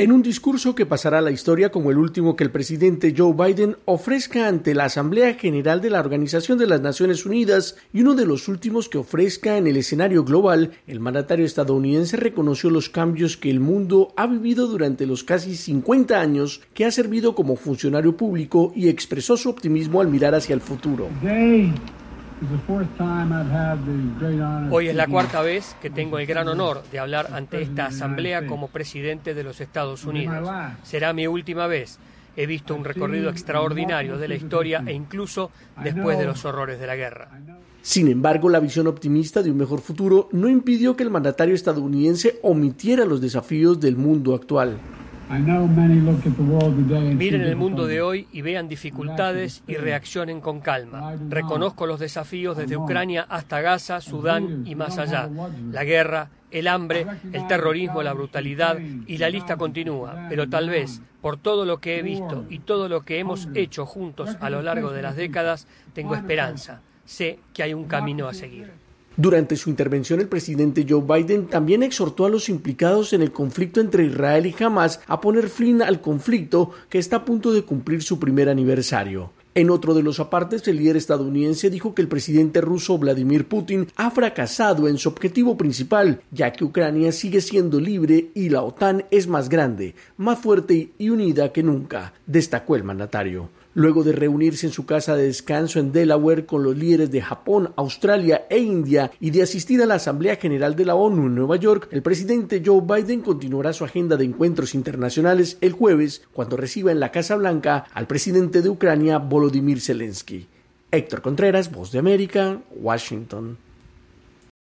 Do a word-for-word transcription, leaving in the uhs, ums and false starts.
En un discurso que pasará a la historia como el último que el presidente Joe Biden ofrezca ante la Asamblea General de la Organización de las Naciones Unidas y uno de los últimos que ofrezca en el escenario global, el mandatario estadounidense reconoció los cambios que el mundo ha vivido durante los casi cincuenta años que ha servido como funcionario público y expresó su optimismo al mirar hacia el futuro. Hoy es la cuarta vez que tengo el gran honor de hablar ante esta asamblea como presidente de los Estados Unidos. Será mi última vez. He visto un recorrido extraordinario de la historia e incluso después de los horrores de la guerra. Sin embargo, la visión optimista de un mejor futuro no impidió que el mandatario estadounidense omitiera los desafíos del mundo actual. Miren el mundo de hoy y vean dificultades y reaccionen con calma. Reconozco los desafíos desde Ucrania hasta Gaza, Sudán y más allá. La guerra, el hambre, el terrorismo, la brutalidad y la lista continúa. Pero tal vez, por todo lo que he visto y todo lo que hemos hecho juntos a lo largo de las décadas, tengo esperanza. Sé que hay un camino a seguir. Durante su intervención, el presidente Joe Biden también exhortó a los implicados en el conflicto entre Israel y Hamás a poner fin al conflicto que está a punto de cumplir su primer aniversario. En otro de los apartes, el líder estadounidense dijo que el presidente ruso Vladimir Putin ha fracasado en su objetivo principal, ya que Ucrania sigue siendo libre y la OTAN es más grande, más fuerte y unida que nunca, destacó el mandatario. Luego de reunirse en su casa de descanso en Delaware con los líderes de Japón, Australia e India y de asistir a la Asamblea General de la ONU en Nueva York, el presidente Joe Biden continuará su agenda de encuentros internacionales el jueves cuando reciba en la Casa Blanca al presidente de Ucrania, Volodymyr Zelensky. Héctor Contreras, Voz de América, Washington.